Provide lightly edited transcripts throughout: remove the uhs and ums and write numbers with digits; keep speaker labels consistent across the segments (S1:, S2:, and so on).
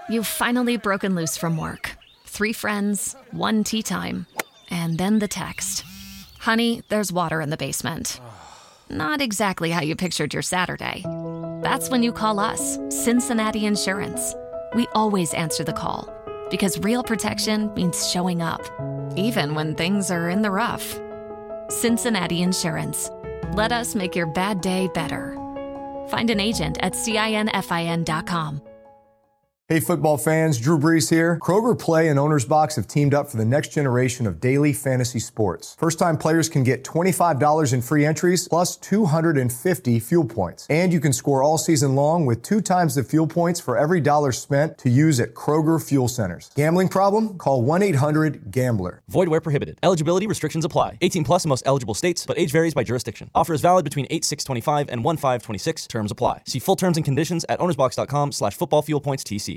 S1: You've finally broken loose from work. 3 friends, 1 tea time, and then the text. Honey, there's water in the basement. Not exactly how you pictured your Saturday. That's when you call us, Cincinnati Insurance. We always answer the call because real protection means showing up, even when things are in the rough. Cincinnati Insurance. Let us make your bad day better. Find an agent at CINFIN.com.
S2: Hey football fans, Drew Brees here. Kroger Play and Owner's Box have teamed up for the next generation of daily fantasy sports. First-time players can get $25 in free entries plus 250 fuel points. And you can score all season long with 2 times the fuel points for every dollar spent to use at Kroger fuel centers. Gambling problem? Call 1-800-GAMBLER.
S3: Void where prohibited. Eligibility restrictions apply. 18 plus in most eligible states, but age varies by jurisdiction. Offer is valid between 8/6/25 and 1/5/26. Terms apply. See full terms and conditions at ownersbox.com/footballfuelpointstc.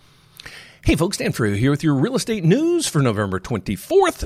S4: Hey folks, Dan Frew here with your real estate news for November 24th,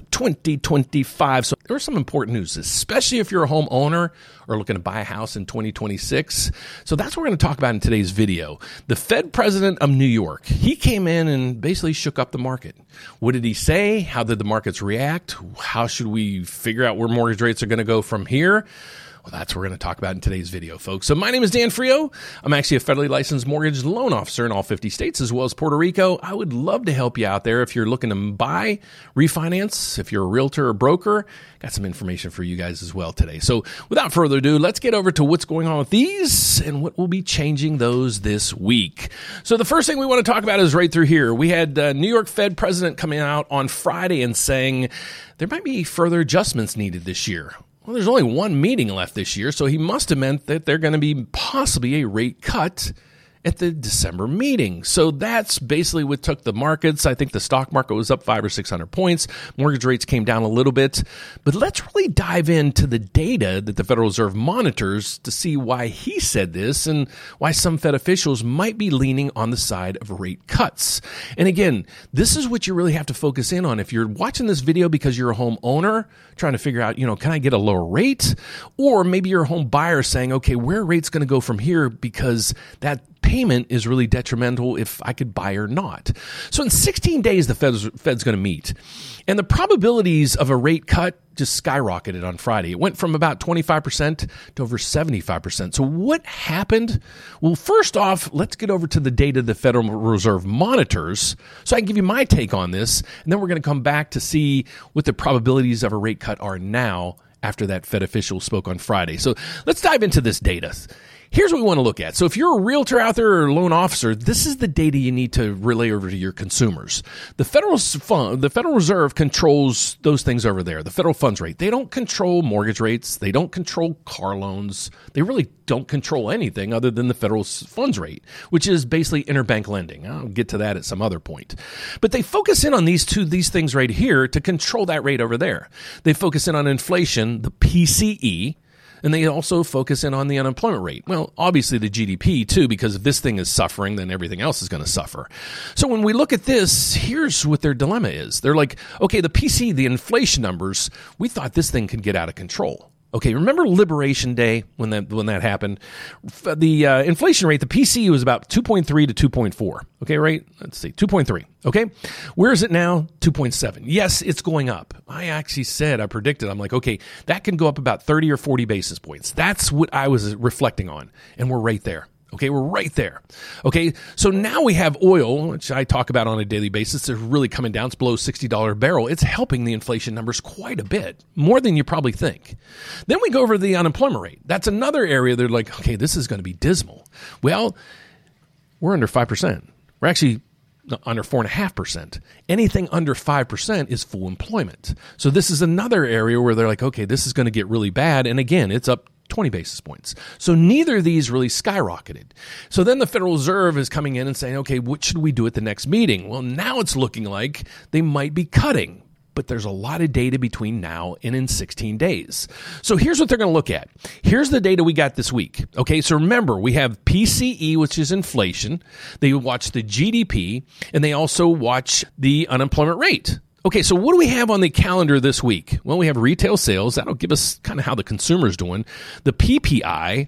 S4: 2025. So there's some important news, especially if you're a homeowner or looking to buy a house in 2026. So that's what we're going to talk about in today's video. The Fed president of New York, he came in and basically shook up the market. What did he say? How did the markets react? How should we figure out where mortgage rates are going to go from here? Well, that's what we're going to talk about in today's video, folks. So my name is Dan Frio. I'm actually a federally licensed mortgage loan officer in all 50 states as well as Puerto Rico. I would love to help you out there if you're looking to buy, refinance, if you're a realtor or broker. Got some information for you guys as well today. So without further ado, let's get over to what's going on with these and what will be changing those this week. So the first thing we want to talk about is right through here. We had New York Fed president coming out on Friday and saying there might be further adjustments needed this year. Well, there's only one meeting left this year, so he must have meant that they're going to be possibly a rate cut at the December meeting. So that's basically what took the markets. I think the stock market was up 500 or 600 points. Mortgage rates came down a little bit. But let's really dive into the data that the Federal Reserve monitors to see why he said this and why some Fed officials might be leaning on the side of rate cuts. And again, this is what you really have to focus in on. If you're watching this video because you're a homeowner trying to figure out, can I get a lower rate? Or maybe you're a home buyer saying, okay, where are rates going to go from here because that payment is really detrimental if I could buy or not. So in 16 days, the Fed's going to meet. And the probabilities of a rate cut just skyrocketed on Friday. It went from about 25% to over 75%. So what happened? Well, first off, let's get over to the data the Federal Reserve monitors so I can give you my take on this. And then we're going to come back to see what the probabilities of a rate cut are now after that Fed official spoke on Friday. So let's dive into this data. Here's what we want to look at. So if you're a realtor out there or a loan officer, this is the data you need to relay over to your consumers. The Federal Reserve controls those things over there, the federal funds rate. They don't control mortgage rates. They don't control car loans. They really don't control anything other than the federal funds rate, which is basically interbank lending. I'll get to that at some other point. But they focus in on these things right here to control that rate over there. They focus in on inflation, the PCE, and they also focus in on the unemployment rate. Well, obviously the GDP too, because if this thing is suffering, then everything else is going to suffer. So when we look at this, here's what their dilemma is. They're like, okay, the PCE, the inflation numbers, we thought this thing could get out of control. Okay, remember Liberation Day when that happened? The inflation rate, the PCE was about 2.3 to 2.4. Okay, right? Let's see, 2.3. Okay, where is it now? 2.7. Yes, it's going up. I predicted, I'm like, okay, that can go up about 30 or 40 basis points. That's what I was reflecting on, and we're right there. Okay, we're right there. Okay, so now we have oil, which I talk about on a daily basis. It's really coming down. It's below $60 a barrel. It's helping the inflation numbers quite a bit, more than you probably think. Then we go over to the unemployment rate. That's another area they're like, okay, this is going to be dismal. Well, we're under 5%. We're actually under 4.5%. Anything under 5% is full employment. So this is another area where they're like, okay, this is going to get really bad. And again, it's up 20 basis points. So neither of these really skyrocketed. So then the Federal Reserve is coming in and saying, okay, what should we do at the next meeting? Well, now it's looking like they might be cutting, but there's a lot of data between now and in 16 days. So here's what they're going to look at. Here's the data we got this week. Okay, so remember, we have PCE, which is inflation. They watch the GDP, and they also watch the unemployment rate. Okay, so what do we have on the calendar this week? Well, we have retail sales. That'll give us kind of how the consumer's doing. The PPI,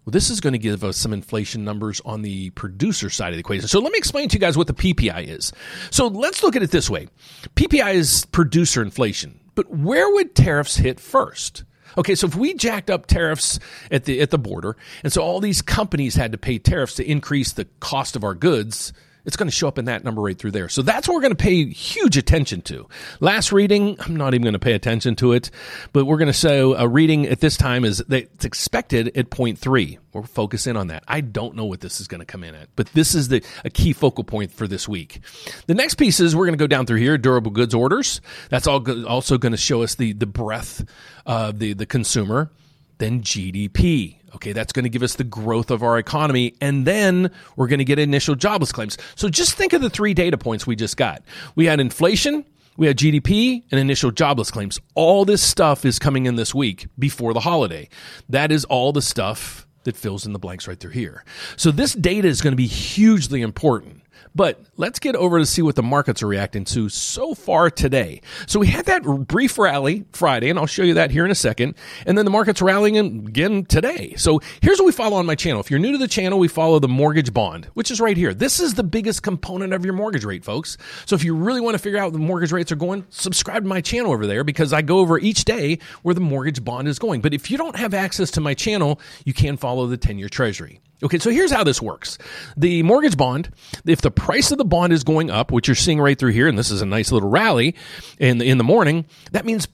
S4: Well, this is going to give us some inflation numbers on the producer side of the equation. So let me explain to you guys what the PPI is. So let's look at it this way. PPI is producer inflation, but where would tariffs hit first? Okay, so if we jacked up tariffs at the border, and so all these companies had to pay tariffs to increase the cost of our goods, it's going to show up in that number right through there. So that's what we're going to pay huge attention to. Last reading, I'm not even going to pay attention to it, but we're going to show a reading at this time is that it's expected at 0.3. We're focusing on that. I don't know what this is going to come in at, but this is a key focal point for this week. The next piece is we're going to go down through here, durable goods orders. That's also going to show us the breadth of the consumer. Then GDP. Okay, that's going to give us the growth of our economy, and then we're going to get initial jobless claims. So just think of the 3 data points we just got. We had inflation, we had GDP, and initial jobless claims. All this stuff is coming in this week before the holiday. That is all the stuff that fills in the blanks right through here. So this data is going to be hugely important. But let's get over to see what the markets are reacting to so far today. So we had that brief rally Friday, and I'll show you that here in a second. And then the market's rallying again today. So here's what we follow on my channel. If you're new to the channel, we follow the mortgage bond, which is right here. This is the biggest component of your mortgage rate, folks. So if you really want to figure out what the mortgage rates are going, subscribe to my channel over there because I go over each day where the mortgage bond is going. But if you don't have access to my channel, you can follow the 10-year Treasury. Okay, so here's how this works. The mortgage bond, if the price of the bond is going up, which you're seeing right through here, and this is a nice little rally in the morning, that means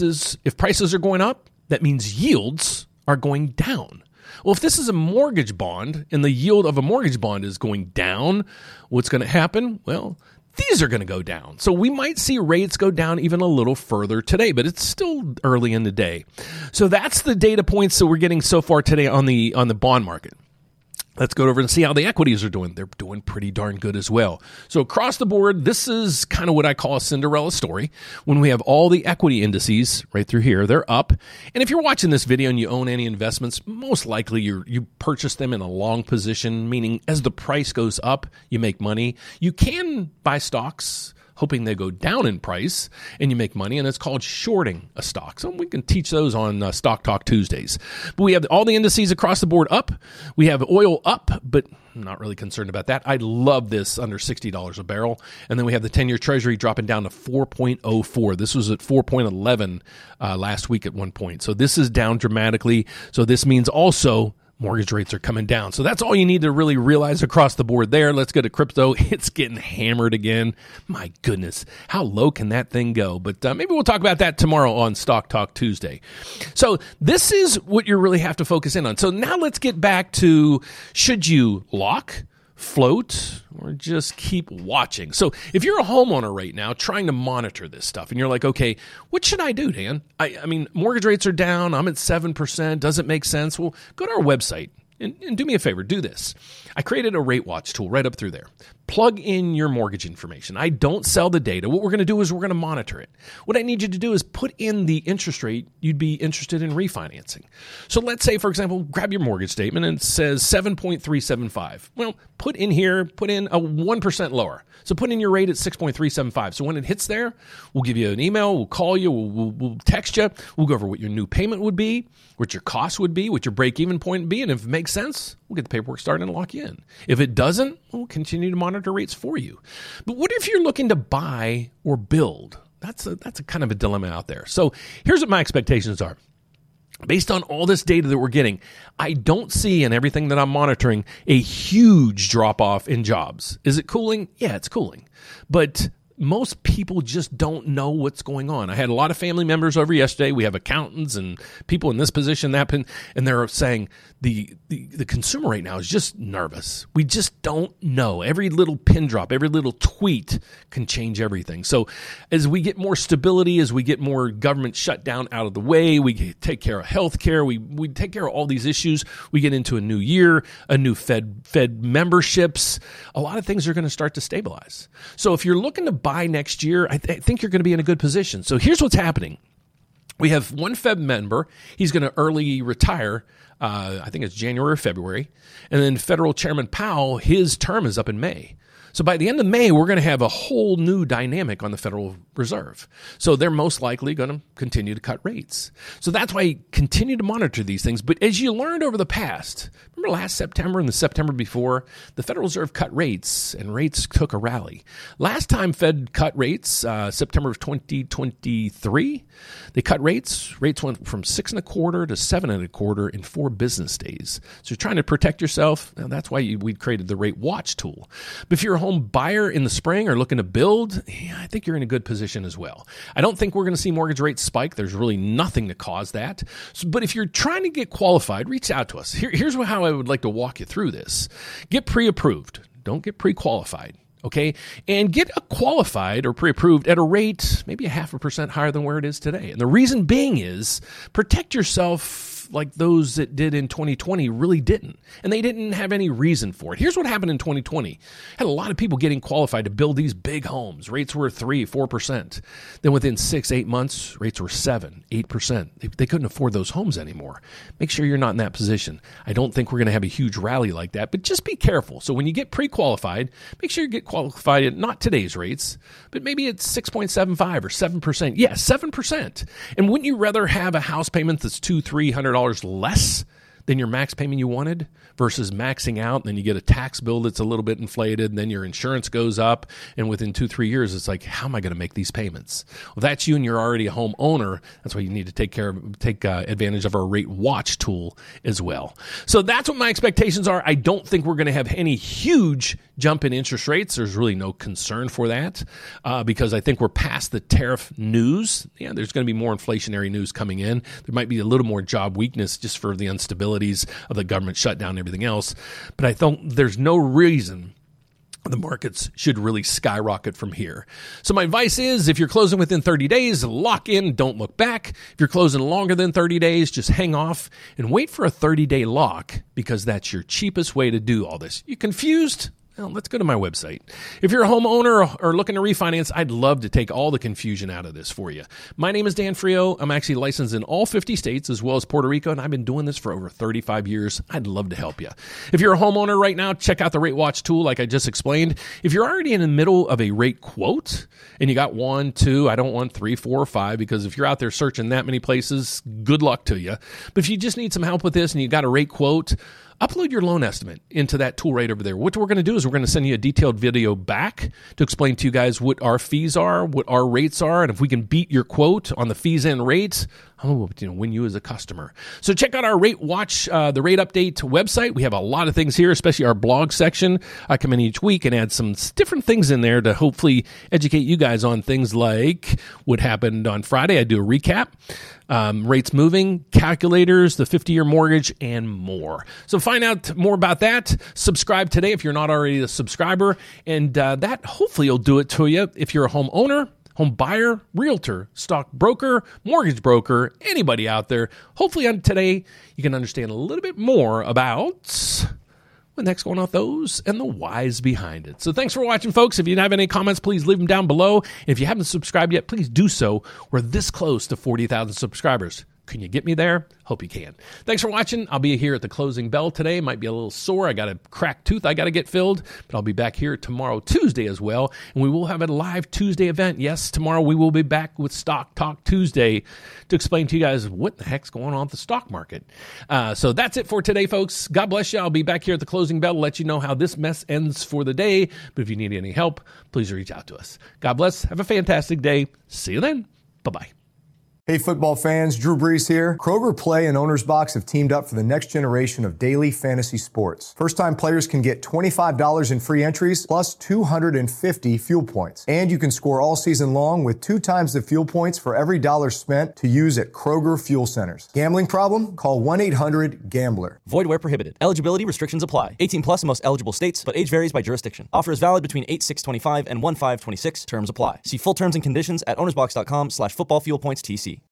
S4: if prices are going up, that means yields are going down. Well, if this is a mortgage bond and the yield of a mortgage bond is going down, what's going to happen? Well, these are going to go down. So we might see rates go down even a little further today, but it's still early in the day. So that's the data points that we're getting so far today on the bond market. Let's go over and see how the equities are doing. They're doing pretty darn good as well. So across the board, this is kind of what I call a Cinderella story. When we have all the equity indices right through here, they're up. And if you're watching this video and you own any investments, most likely you purchase them in a long position, meaning as the price goes up, you make money. You can buy stocks hoping they go down in price and you make money, and it's called shorting a stock. So we can teach those on Stock Talk Tuesdays. But we have all the indices across the board up. We have oil up, but I'm not really concerned about that. I love this under $60 a barrel. And then we have the 10-year Treasury dropping down to 4.04. This was at 4.11 last week at one point. So this is down dramatically. So this means also mortgage rates are coming down. So that's all you need to really realize across the board there. Let's go to crypto. It's getting hammered again. My goodness, how low can that thing go? But maybe we'll talk about that tomorrow on Stock Talk Tuesday. So this is what you really have to focus in on. So now let's get back to, should you lock, float, or just keep watching? So if you're a homeowner right now trying to monitor this stuff and you're like, okay, what should I do, Dan? I mean, mortgage rates are down. I'm at 7%. Does it make sense? Well, go to our website and do me a favor. Do this. I created a rate watch tool right up through there. Plug in your mortgage information. I don't sell the data. What we're going to do is we're going to monitor it. What I need you to do is put in the interest rate you'd be interested in refinancing. So let's say, for example, grab your mortgage statement and it says 7.375. Well, put in a 1% lower. So put in your rate at 6.375. So when it hits there, we'll give you an email, we'll call you, we'll text you, we'll go over what your new payment would be, what your cost would be, what your break-even point would be, and if it makes sense, we'll get the paperwork started and lock you in. If it doesn't, we'll continue to monitor rates for you. But what if you're looking to buy or build? That's a kind of a dilemma out there. So here's what my expectations are. Based on all this data that we're getting, I don't see in everything that I'm monitoring a huge drop-off in jobs. Is it cooling? Yeah, it's cooling. But most people just don't know what's going on. I had a lot of family members over yesterday. We have accountants and people in this position, that, and they're saying the consumer right now is just nervous. We just don't know. Every little pin drop, every little tweet can change everything. So as we get more stability, as we get more government shutdown out of the way, we take care of healthcare, we take care of all these issues, we get into a new year, a new Fed memberships, a lot of things are going to start to stabilize. So if you're looking to buy next year, I think you're going to be in a good position. So here's what's happening. We have one Fed member. He's going to early retire. I think it's January or February. And then Federal Chairman Powell, his term is up in May. So by the end of May, we're going to have a whole new dynamic on the Federal Reserve. So they're most likely going to continue to cut rates. So that's why you continue to monitor these things. But as you learned over the past, remember last September and the September before, the Federal Reserve cut rates and rates took a rally. Last time Fed cut rates, September of 2023, they cut rates. Rates went from 6.25% to 7.25% in 4 business days. So you're trying to protect yourself. Now, that's why we created the Rate Watch tool. But if you're a home buyer in the spring or looking to build, I think you're in a good position as well. I don't think we're going to see mortgage rates spike. There's really nothing to cause that. But if you're trying to get qualified, reach out to us. Here's how I would like to walk you through this. Get pre-approved. Don't get pre-qualified. Okay, and get qualified or pre-approved at a rate maybe 0.5% higher than where it is today. And the reason being is protect yourself like those that did in 2020 really didn't. And they didn't have any reason for it. Here's what happened in 2020. Had a lot of people getting qualified to build these big homes. Rates were 3-4%. Then within 6-8 months, rates were 7-8%. They couldn't afford those homes anymore. Make sure you're not in that position. I don't think we're going to have a huge rally like that, but just be careful. So when you get pre-qualified, make sure you get qualified at not today's rates, but maybe it's 6.75 or 7%. Yeah, 7%. And wouldn't you rather have a house payment that's $200-300 less than your max payment you wanted versus maxing out, and then you get a tax bill that's a little bit inflated, and then your insurance goes up, and within 2-3 years, it's like, how am I going to make these payments? Well, that's you, and you're already a homeowner. That's why you need to take advantage of our Rate Watch tool as well. So that's what my expectations are. I don't think we're going to have any huge jump in interest rates. There's really no concern for that because I think we're past the tariff news. Yeah, there's going to be more inflationary news coming in. There might be a little more job weakness just for the instabilities of the government shutdown and everything else. But I think there's no reason the markets should really skyrocket from here. So my advice is, if you're closing within 30 days, lock in, don't look back. If you're closing longer than 30 days, just hang off and wait for a 30-day lock because that's your cheapest way to do all this. You confused? Well, let's go to my website. If you're a homeowner or looking to refinance, I'd love to take all the confusion out of this for you. My name is Dan Frio. I'm actually licensed in all 50 states as well as Puerto Rico, and I've been doing this for over 35 years. I'd love to help you. If you're a homeowner right now, check out the Rate Watch tool like I just explained. If you're already in the middle of a rate quote and you got 1, 2, I don't want 3, 4, or 5, because if you're out there searching that many places, good luck to you. But if you just need some help with this and you got a rate quote, upload your loan estimate into that tool right over there. What we're going to do is we're going to send you a detailed video back to explain to you guys what our fees are, what our rates are, and if we can beat your quote on the fees and rates, I'm going to win you as a customer. So check out our Rate Watch, the Rate Update website. We have a lot of things here, especially our blog section. I come in each week and add some different things in there to hopefully educate you guys on things like what happened on Friday. I do a recap. Rates moving, calculators, the 50-year mortgage, and more. So find out more about that. Subscribe today if you're not already a subscriber, and that hopefully will do it to you if you're a homeowner, home buyer, realtor, stock broker, mortgage broker, anybody out there. Hopefully today you can understand a little bit more about the next going off those and the whys behind it. So thanks for watching, folks. If you have any comments, please leave them down below. If you haven't subscribed yet, please do so. We're this close to 40,000 subscribers. Can you get me there? Hope you can. Thanks for watching. I'll be here at the closing bell today. Might be a little sore. I got a cracked tooth I got to get filled, but I'll be back here tomorrow, Tuesday as well. And we will have a live Tuesday event. Yes, tomorrow we will be back with Stock Talk Tuesday to explain to you guys what the heck's going on with the stock market. So that's it for today, folks. God bless you. I'll be back here at the closing bell to let you know how this mess ends for the day. But if you need any help, please reach out to us. God bless. Have a fantastic day. See you then. Bye-bye.
S2: Hey football fans, Drew Brees here. Kroger Play and Owner's Box have teamed up for the next generation of daily fantasy sports. First-time players can get $25 in free entries plus 250 fuel points. And you can score all season long with 2 times the fuel points for every dollar spent to use at Kroger fuel centers. Gambling problem? Call 1-800-GAMBLER.
S3: Void where prohibited. Eligibility restrictions apply. 18 plus in most eligible states, but age varies by jurisdiction. Offer is valid between 8/6/25 and 1/5/26. Terms apply. See full terms and conditions at ownersbox.com/footballfuelpointstc.